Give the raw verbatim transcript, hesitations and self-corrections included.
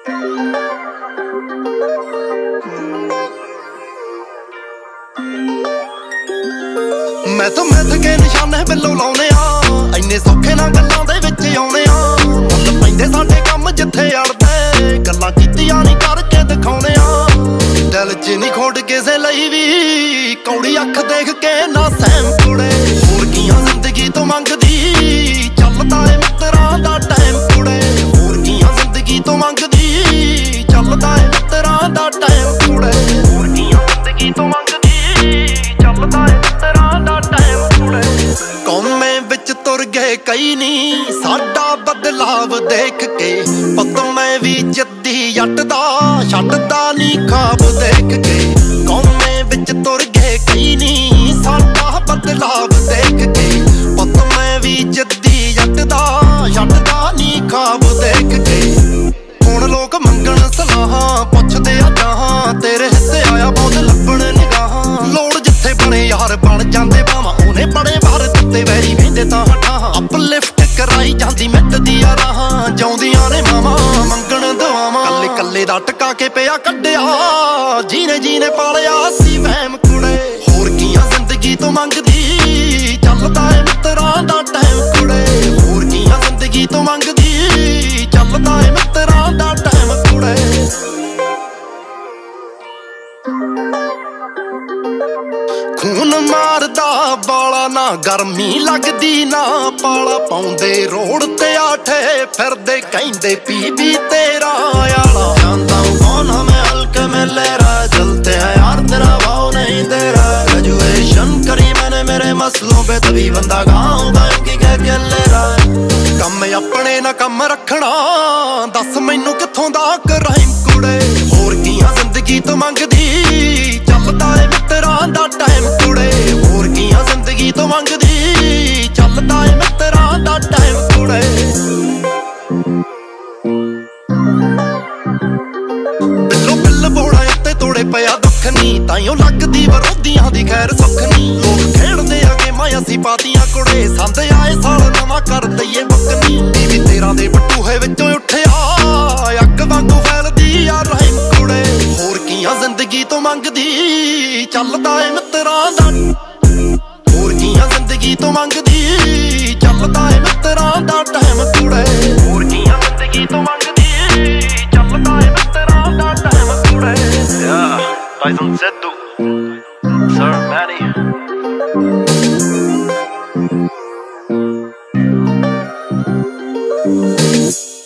मैं तो मैं के निशाने बिल्लो लाउने आ इन्ने सौखे ना गल्लां दे विच आउने आ मुੱਲ पैंदे साडे काम जिथे अड़दे गल्लां कीतियां नहीं करके दिखाउने आ दिल च नहीं खोड़ किसे लई वी कौड़ी अख देख के ना सैम कुड़े होर कीयां जिंदगी तो मंगदी चलदा ए मित्तरां दा टाइम कुड़े होर कीयां जिंदगी तो मंगदी चलदा ए मित्तरां दा टाइम कुड़े होर कीयां जिंदगी तो मंगदी चलदा ए मित्तरां दा टाइम कुड़े कौमे विच तुर गए कई नी साडा बदलाव देख के पत मैं भी जद्दी जट दा छड्डदा नी ख्वाब देख के कौमे विच तुर गए कई नी साडा बदलाव देख के पत मैं भी जद्दी जट दा छड्डदा नी ख्वाब देख के हुण लोक मंगण सलाहां पुछदे आ जहां तेरे हिस्से आया बहुत लभण निगाहां लोड़ जिथे बने यार बन जांदे बावां ओने बड़े भर दित्ते वैरी वेंदे तां हटां अपलिफ्ट कराई जांदी मिट दियां राहां जाउंदियां ने मावां मंगण दुआवां कल्ले कल्ले दा टका के पिया कड्डिया जीने जीने पालिया सी वहम कुड़े होर कीयां जिंदगी तो मंगदी चलदा ए मित्तरां दा टाइम कुड़े होर कीयां जिंदगी तो मंगदी चलदा ए मित्तरां दा टाइम कुड़े खून मारदा बाला ना गर्मी लगदी ना पाला पाउंदे रोड ते आठे फिरदे कहंदे पीबी तेरा आला जानदा हूं कौन हमें हल्के में ले रहा चलते हैं यार तेरा भाव नहीं दे रहा ग्रेजुएशन करी मैंने मेरे मसलों पे तभी बंदा गाँव गाँव की कह के ले रहा कम अपने ना कम रखना दस मैनू कित्थों दा कराइम कुड़े होर कीयां जिंदगी तो मंगदी चलदा ए मित्तरां दा टाइम कुड़े होर कीयां जिंदगी तो मंगदी चलदा ए मित्तरां दा टाइम कुड़े बिल्लो बिल बोड़ा उत्ते तोड़े पिया दुख नी ताइयों लगदी विरोधियां दी खैर सुख नी लोग खेड़दे आ गेमां असीं पातियां कुड़े संद आए साल नवां कर दईए बकनी टीवी तेरां दे बटूहे विचों उठिया अग वांगू फैलदी आ राइम कुड़े होर कीयां जिंदगी तो मंगदी चलदा ए मित्तरां दा होर कीयां जिंदगी तो मंगदी चलदा ए मित्तरां दा टाइम कुड़े होर कीयां जिंदगी तो मंगदी चलदा ए मित्तरां दा टाइम कुड़े Yeah, Tyson Sedu, Sir Manny